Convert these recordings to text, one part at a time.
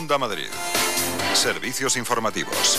Onda Madrid. Servicios informativos.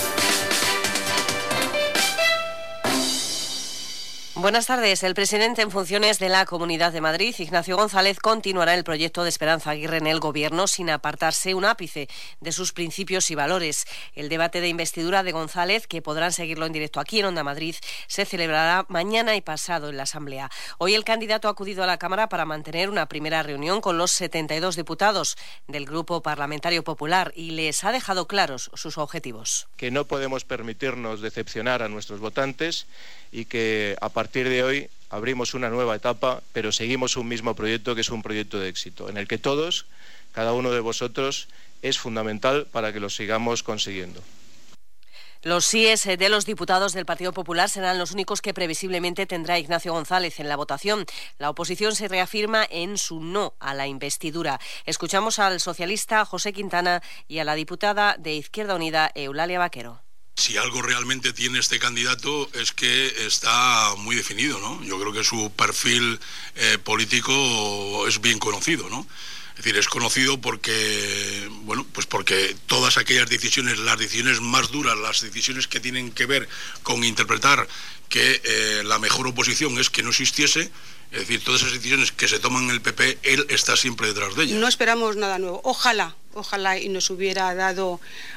Buenas tardes. El presidente en funciones de la Comunidad de Madrid, Ignacio González, continuará el proyecto de Esperanza Aguirre en el Gobierno sin apartarse un ápice de sus principios y valores. El debate de investidura de González, que podrán seguirlo en directo aquí en Onda Madrid, se celebrará mañana y pasado en la Asamblea. Hoy el candidato ha acudido a la Cámara para mantener una primera reunión con los 72 diputados del Grupo Parlamentario Popular y les ha dejado claros sus objetivos. Que no podemos permitirnos decepcionar a nuestros votantes y que a partir de hoy abrimos una nueva etapa, pero seguimos un mismo proyecto que es un proyecto de éxito, en el que todos, cada uno de vosotros, es fundamental para que lo sigamos consiguiendo. Los síes de los diputados del Partido Popular serán los únicos que previsiblemente tendrá Ignacio González en la votación. La oposición se reafirma en su no a la investidura. Escuchamos al socialista José Quintana y a la diputada de Izquierda Unida, Eulalia Vaquero. Si algo realmente tiene este candidato es que está muy definido, ¿no? Yo creo que su perfil político es bien conocido, ¿no? Es decir, es conocido porque, bueno, pues porque todas aquellas decisiones, las decisiones más duras, las decisiones que tienen que ver con interpretar que la mejor oposición es que no existiese, es decir, todas esas decisiones que se toman en el PP, él está siempre detrás de ellas. No esperamos nada nuevo. Ojalá y nos hubiera dado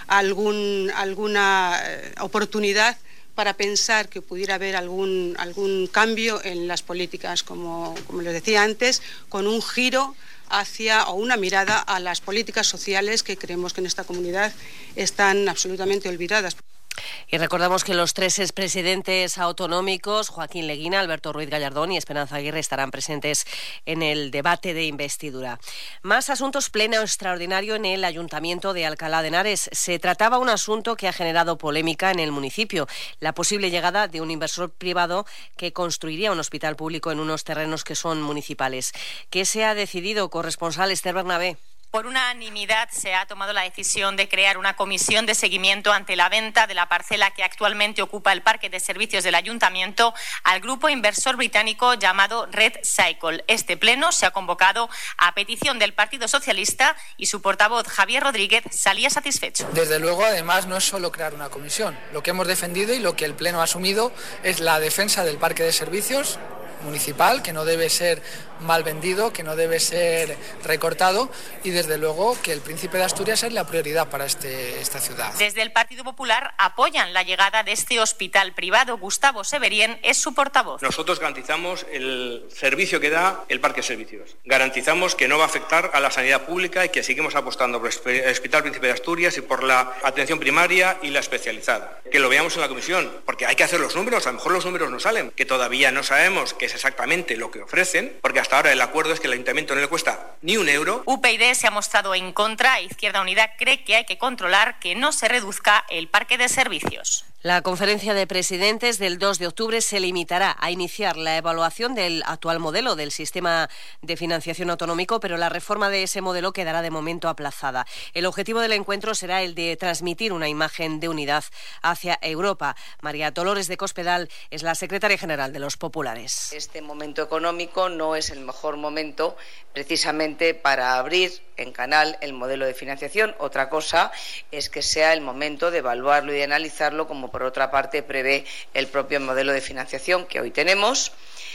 alguna oportunidad para pensar que pudiera haber algún cambio en las políticas, como les decía antes, con un giro hacia o una mirada a las políticas sociales que creemos que en esta comunidad están absolutamente olvidadas. Y recordamos que los tres expresidentes autonómicos, Joaquín Leguina, Alberto Ruiz Gallardón y Esperanza Aguirre, estarán presentes en el debate de investidura. Más asuntos. Pleno extraordinario en el Ayuntamiento de Alcalá de Henares. Se trataba un asunto que ha generado polémica en el municipio: la posible llegada de un inversor privado que construiría un hospital público en unos terrenos que son municipales. ¿Qué se ha decidido? Corresponsal Esther Bernabé. Por unanimidad se ha tomado la decisión de crear una comisión de seguimiento ante la venta de la parcela que actualmente ocupa el parque de servicios del Ayuntamiento al grupo inversor británico llamado Red Cycle. Este pleno se ha convocado a petición del Partido Socialista y su portavoz Javier Rodríguez salía satisfecho. Desde luego, además, no es solo crear una comisión. Lo que hemos defendido y lo que el pleno ha asumido es la defensa del parque de servicios municipal, que no debe ser mal vendido, que no debe ser recortado, y desde luego que el Príncipe de Asturias es la prioridad para esta ciudad. Desde el Partido Popular apoyan la llegada de este hospital privado. Gustavo Severien es su portavoz. Nosotros garantizamos el servicio que da el parque de servicios. Garantizamos que no va a afectar a la sanidad pública y que seguimos apostando por el Hospital Príncipe de Asturias y por la atención primaria y la especializada. Que lo veamos en la comisión, porque hay que hacer los números, a lo mejor los números no salen, que todavía no sabemos qué es exactamente lo que ofrecen, porque hasta ahora el acuerdo es que el Ayuntamiento no le cuesta ni un euro. UPyD se ha mostrado en contra. Izquierda Unida cree que hay que controlar que no se reduzca el parque de servicios. La conferencia de presidentes del 2 de octubre se limitará a iniciar la evaluación del actual modelo del sistema de financiación autonómico, pero la reforma de ese modelo quedará de momento aplazada. El objetivo del encuentro será el de transmitir una imagen de unidad hacia Europa. María Dolores de Cospedal es la secretaria general de los populares. Este momento económico no es el mejor momento precisamente para abrir en canal el modelo de financiación. Otra cosa es que sea el momento de evaluarlo y de analizarlo, como por otra parte prevé el propio modelo de financiación que hoy tenemos,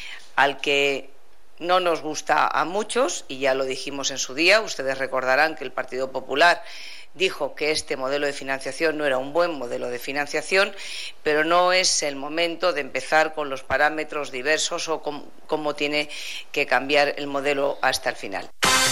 al que no nos gusta a muchos, y ya lo dijimos en su día. Ustedes recordarán que el Partido Popular dijo que este modelo de financiación no era un buen modelo de financiación, pero no es el momento de empezar con los parámetros diversos o cómo tiene que cambiar el modelo hasta el final.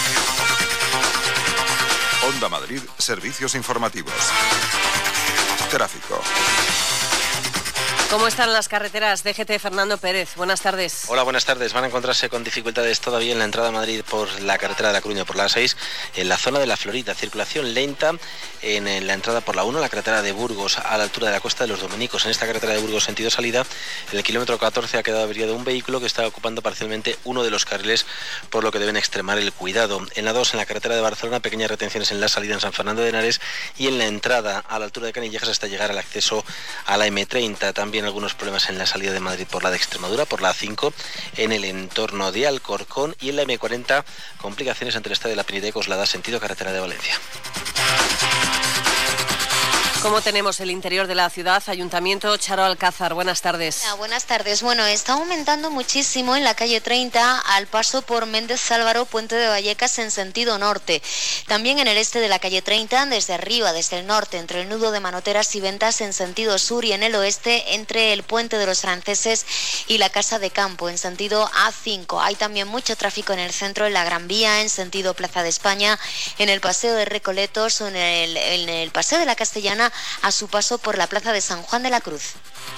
Onda Madrid, servicios informativos. Tráfico. ¿Cómo están las carreteras? DGT, Fernando Pérez. Buenas tardes. Hola, buenas tardes. Van a encontrarse con dificultades todavía en la entrada a Madrid por la carretera de La Coruña, por la A6, en la zona de la Florida. Circulación lenta en la entrada por la 1, la carretera de Burgos, a la altura de la Costa de los Dominicos. En esta carretera de Burgos, sentido salida, en el kilómetro 14 ha quedado averiado un vehículo que está ocupando parcialmente uno de los carriles, por lo que deben extremar el cuidado. En la 2, en la carretera de Barcelona, pequeñas retenciones en la salida en San Fernando de Henares, y en la entrada a la altura de Canillejas hasta llegar al acceso a la M30. También algunos problemas en la salida de Madrid por la de Extremadura, por la A5, en el entorno de Alcorcón, y en la M40 complicaciones entre el estadio de la Pineda y Coslada, sentido carretera de Valencia. ¿Cómo tenemos el interior de la ciudad? Ayuntamiento, Charo Alcázar, buenas tardes. Buenas tardes. Bueno, está aumentando muchísimo en la calle 30 al paso por Méndez Álvaro, Puente de Vallecas en sentido norte. También en el este de la calle 30, desde arriba, desde el norte, entre el nudo de Manoteras y Ventas en sentido sur, y en el oeste entre el Puente de los Franceses y la Casa de Campo en sentido A5. Hay también mucho tráfico en el centro, en la Gran Vía, en sentido Plaza de España, en el Paseo de Recoletos o en el Paseo de la Castellana, a su paso por la Plaza de San Juan de la Cruz.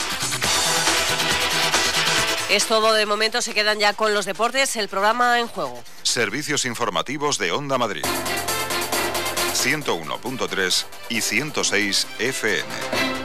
Es todo de momento, se quedan ya con los deportes, el programa En Juego. Servicios informativos de Onda Madrid. 101.3 y 106 FM.